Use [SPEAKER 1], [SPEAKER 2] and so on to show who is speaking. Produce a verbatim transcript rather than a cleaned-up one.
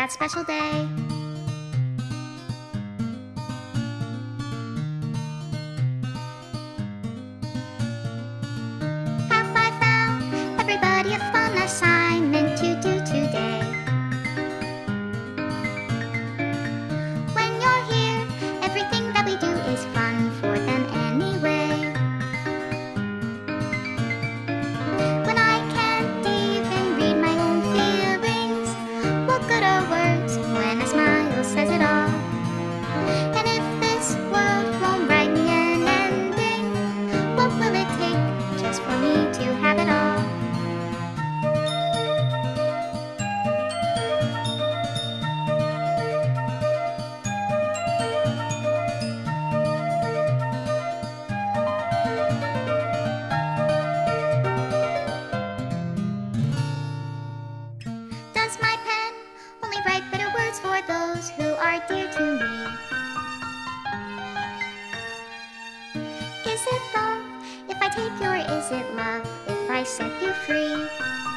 [SPEAKER 1] that special day. Have I found everybody a fun assignment to do today? When you're here, everything that we do is fun for them anyway. When I can't even read my own feelings, what good are words when a smile says it all? And if this world won't write me an ending, what will it take just for me to have it all? Does my pen only write better words for those who are dear to me? Is it love if I take you, or is it love if I set you free?